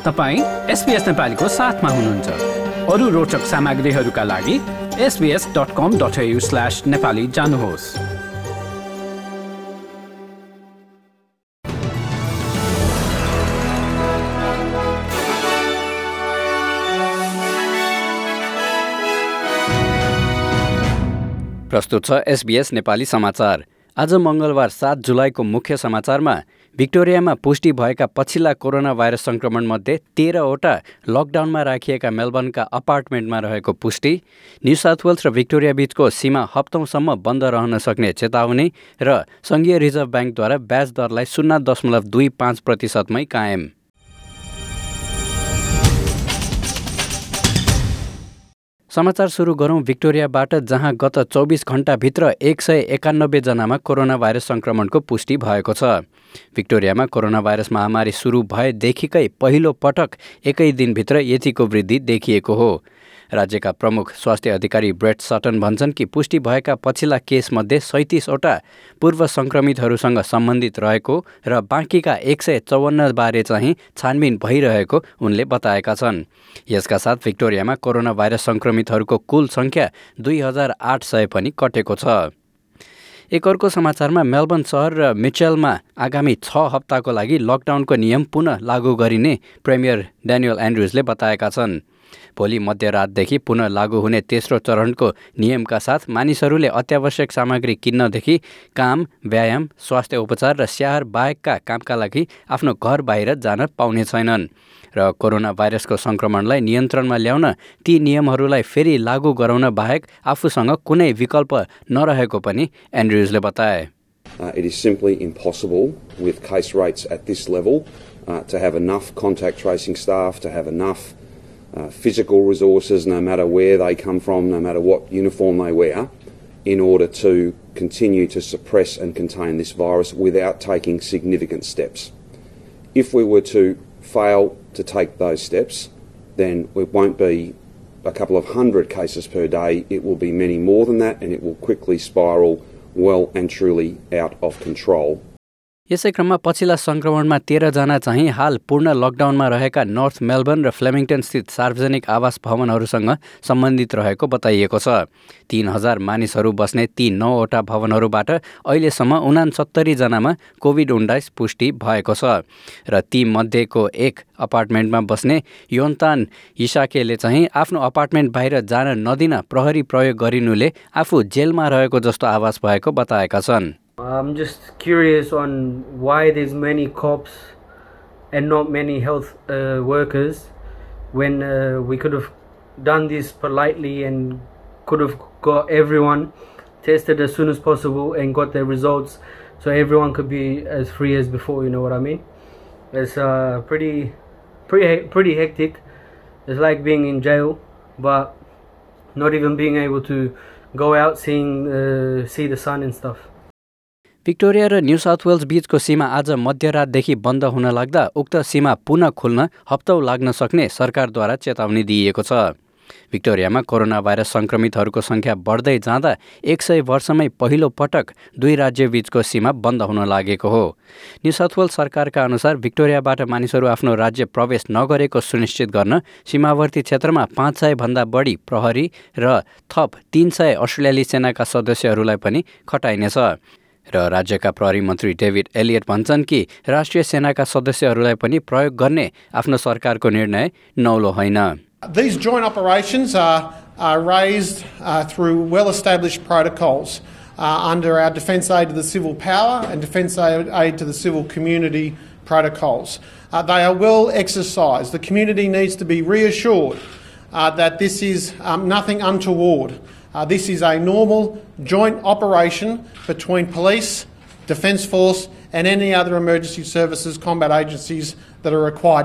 तपाईं SBS नेपालीको साथमा हुनुहुन्छ। अरू रोचक सामग्रीहरूका लागि sbs.com.au/nepali जानुहोस्। प्रस्तुत छ SBS नेपाली समाचार। आज मंगलबार 7 जुलाईको मुख्य समाचारमा भिक्टोरियामा पुष्टि भएका पछिल्ला कोरोना भाइरस संक्रमणमध्ये 13वटा लकडाउनमा राखिएका मेलबर्नका अपार्टमेन्टमा रहेको पुष्टि, न्यू साउथ वेल्स र भिक्टोरिया बीचको सीमा हप्तौंसम्म बन्द रहन सक्ने चेतावनी र संघीय रिजर्भ ब्याङ्कद्वारा ब्याज दरलाई 0.25% कायम। समाचार सुरु गरौं भिक्टोरियाबाट, जहाँ गत 24 घण्टाभित्र 191 जनामा कोरोना भाइरस संक्रमणको पुष्टि भएको छ। भिक्टोरियामा कोरोना भाइरस महामारी सुरु भएदेखिकै पहिलो पटक एकै दिनभित्र यतिको वृद्धि देखिएको हो। राज्यका प्रमुख स्वास्थ्य अधिकारी ब्रेट सटन भन्छन् कि पुष्टि भएका पछिल्ला केसमध्ये 37वटा पूर्व संक्रमितहरूसँग सम्बन्धित रहेको र बाँकीका 154 बारे चाहिँ छानबिन भइरहेको उनले बताएका छन्। यसका साथ भिक्टोरियामा कोरोना भाइरस संक्रमितहरूको कुल संख्या 2800 पनि कटेको छ। एक अर्को समाचारमा मेलबर्न शहर र मिचेलमा आगामी 6 हप्ताको लागि लकडाउनको नियम पुनः लागू गरिने प्रेमियर ड्यानियल एन्ड्रुजले बताएका छन्। भोलि मध्यरातदेखि पुनः लागू हुने तेस्रो चरणको नियमका साथ मानिसहरूले अत्यावश्यक सामग्री किन्नदेखि काम, व्यायाम, स्वास्थ्य उपचार र स्याहार बाहेकका कामका लागि आफ्नो घर बाहिर जान पाउने छैनन्। र कोरोना भाइरसको संक्रमणलाई नियन्त्रणमा ल्याउन ती नियमहरूलाई फेरि लागू गराउन बाहेक आफूसँग कुनै विकल्प नरहेको पनि एन्ड्रुजले बताए। It is simply impossible with case rates at this level to have enough contact tracing staff, to have enough physical resources, no matter where they come from, no matter what uniform they wear, in order to continue to suppress and contain this virus without taking significant steps. If we were to fail to take those steps, then it won't be a couple of hundred cases per day, it will be many more than that, and it will quickly spiral well and truly out of control. यसै क्रममा पछिल्ला संक्रमणमा 13 जना चाहिँ हाल पूर्ण लकडाउनमा रहेका north Melbourne र फ्लेमिङ्गटन स्थित सार्वजनिक आवास भवनहरूसँग सम्बन्धित रहेको बताइएको छ। 3000 मानिसहरू बस्ने ती 9वटा भवनहरूबाट अहिलेसम्म 69 जनामा कोभिड-19 पुष्टि भएको छ र ती मध्येको एक अपार्टमेन्टमा बस्ने योन्तान इसाकेले चाहिँ आफ्नो अपार्टमेन्ट बाहिर जान नदिन प्रहरी प्रयोग गरिनुले आफू जेलमा रहेको जस्तो आभास भएको बताएका छन्। I'm just curious on why there's many cops and not many health workers when we could have done this politely and could have got everyone tested as soon as possible and got their results so everyone could be as free as before, you know what I mean? It's pretty hectic. It's like being in jail but not even being able to go out see the sun and stuff. Victoria र New South Wales बीचको सीमा आज मध्यरातदेखि बन्द हुन लाग्दा उक्त सीमा पुनः खुल्न हप्तौं लाग्न सक्ने सरकारद्वारा चेतावनी दिइएको छ। भिक्टोरियामा कोरोना भाइरस संक्रमितहरूको संख्या बढ्दै जाँदा 100 वर्षमै पहिलो पटक दुई राज्य बीचको सीमा बन्द हुन लागेको हो। न्यू साउथ वेल्स सरकारका अनुसार भिक्टोरियाबाट मानिसहरू आफ्नो राज्य प्रवेश नगरेको सुनिश्चित गर्न सीमावर्ती क्षेत्रमा 500 भन्दा बढी प्रहरी र थप 300 अस्ट्रेलियाली सेनाका सदस्यहरूलाई पनि खटाइनेछ। र राज्यका प्रहरी मन्त्री डेभिड एलियट भन्छन् कि राष्ट्रिय सेनाका सदस्यहरूलाई पनि प्रयोग गर्ने आफ्नो सरकारको निर्णय नौलो होइन। These joint operations are raised through well-established protocols under our Defence Aid to the Civil Power and Defence Aid to the Civil Community protocols. They are well exercised. The community needs to be reassured that this is nothing untoward. This is a normal joint operation between police, Defence Force and any other emergency services combat agencies that are required.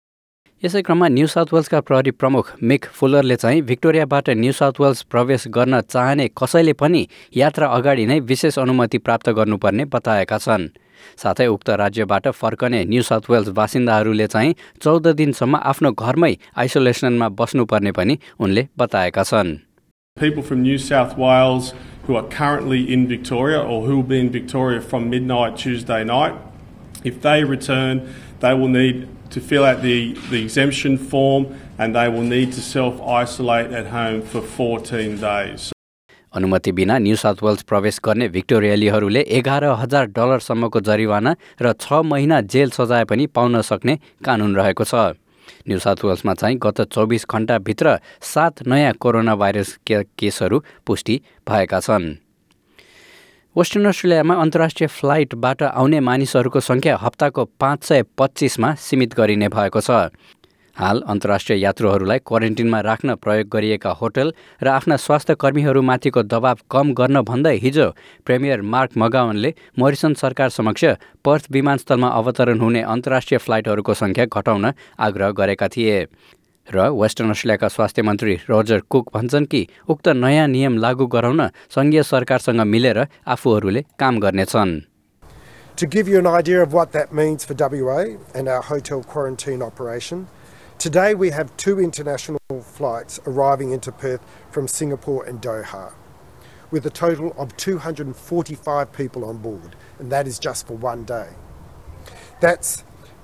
यसै क्रममा new south वेल्सका प्रहरी प्रमुख Mick फुलरले चाहिँ भिक्टोरियाबाट new South Wales प्रवेश गर्न चाहने कसैले पनि यात्रा अगाडि नै विशेष अनुमति प्राप्त गर्नुपर्ने बताएका छन्। साथै उक्त राज्यबाट फर्कने न्यू साउथ वेल्स बासिन्दाहरूले चाहिँ 14 दिनसम्म आफ्नो घरमै आइसोलेसनमा बस्नुपर्ने पनि उनले बताएका छन्। People from New South Wales who are currently in Victoria or who will be in Victoria from midnight Tuesday night If they return, they will need to fill out the exemption form and they will need to self-isolate at home for 14 days. अनुमति बिना new South Wales प्रवेश गर्ने भिक्टोरियालीहरूले $11,000 सम्मको जरिवाना र 6 महिना jail सजाय पनि पाउन सक्ने कानुन रहेको छ। न्यू साउथ वेल्समा चाहिँ गत 24 घण्टाभित्र 7 नयाँ कोरोना भाइरस केसहरू पुष्टि भएका छन्। वेस्टर्न अस्ट्रेलियामा अन्तर्राष्ट्रिय फ्लाइटबाट आउने मानिसहरूको सङ्ख्या हप्ताको 525मा सीमित गरिने भएको छ। हाल अन्तर्राष्ट्रिय यात्रुहरूलाई क्वारेन्टिनमा राख्न प्रयोग गरिएका होटल र आफ्ना स्वास्थ्य कर्मीहरूमाथिको दबाव कम गर्न भन्दै हिजो प्रेमियर मार्क मगाउनले मोरिसन सरकार समक्ष पर्थ विमानस्थलमा अवतरण हुने अन्तर्राष्ट्रिय फ्लाइटहरूको सङ्ख्या घटाउन आग्रह गरेका थिए र वेस्टर्न अस्ट्रेलियाका स्वास्थ्य मन्त्री रोजर कुक भन्छन् कि उक्त नयाँ नियम लागू गराउन सङ्घीय सरकारसँग मिलेर आफूहरूले काम गर्नेछन्। To give you an idea of what that means for WA and our hotel quarantine operation, today we have 2 international flights arriving into Perth from Singapore and Doha, with a total of 245 people on board, and that is just for one day. That's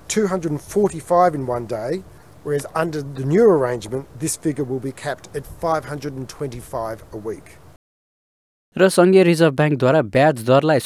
245 in one day, whereas under the new arrangement, this figure will be capped at 525 a week. र सङ्घीय reserve ब्याङ्कद्वारा ब्याज दरलाई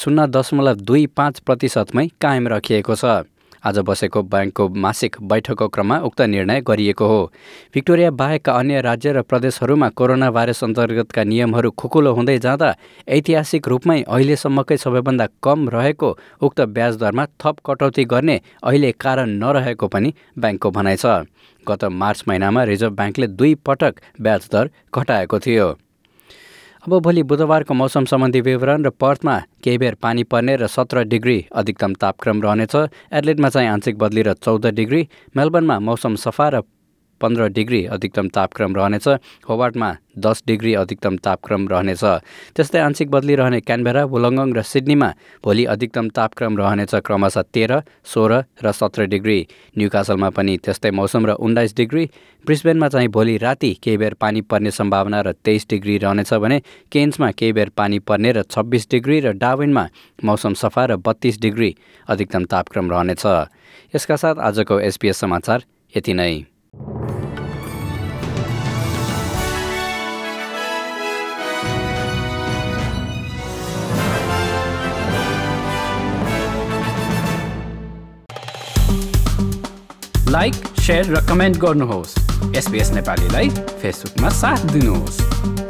0.25%मै कायम राखिएको छ। आज बसेको ब्याङ्कको मासिक बैठकको क्रममा उक्त निर्णय गरिएको हो। भिक्टोरिया बाहेकका अन्य राज्य र प्रदेशहरूमा कोरोना भाइरस अन्तर्गतका नियमहरू खुकुलो हुँदै जाँदा ऐतिहासिक रूपमै अहिलेसम्मकै सबैभन्दा कम रहेको उक्त ब्याज दरमा थप कटौती गर्ने अहिले कारण नरहेको पनि ब्याङ्कको भनाइ छ। गत मार्च महिनामा रिजर्भ ब्याङ्कले 2 पटक ब्याज दर घटाएको थियो। अब भोलि बुधबारको मौसम सम्बन्धी विवरण र पर्थमा केही बेर पानी पर्ने र 17 डिग्री अधिकतम तापक्रम रहनेछ। एडलेडमा चाहिँ आंशिक बदली र 14 डिग्री, मेलबर्नमा मौसम सफा र 15 डिग्री अधिकतम तापक्रम रहनेछ। होबार्टमा 10 डिग्री अधिकतम तापक्रम रहनेछ। त्यस्तै आंशिक बदली रहने क्यानबेरा, वुलङ्गङ र सिडनीमा भोलि अधिकतम तापक्रम रहनेछ क्रमशः 13, 16 र 17 डिग्री। न्युकासलमा पनि त्यस्तै मौसम र 19 डिग्री। ब्रिस्बेनमा चाहिँ भोलि राति केही बेर पानी पर्ने सम्भावना र 23 डिग्री रहनेछ भने केन्समा केही बेर पानी पर्ने र 26 डिग्री र डार्विनमा मौसम सफा र 32 डिग्री अधिकतम तापक्रम रहनेछ। यसका साथ आजको SBS समाचार यति नै। लाइक, शेयर र कमेन्ट गर्नुहोस्। SBS नेपालीलाई फेसबुकमा साथ दिनुहोस्।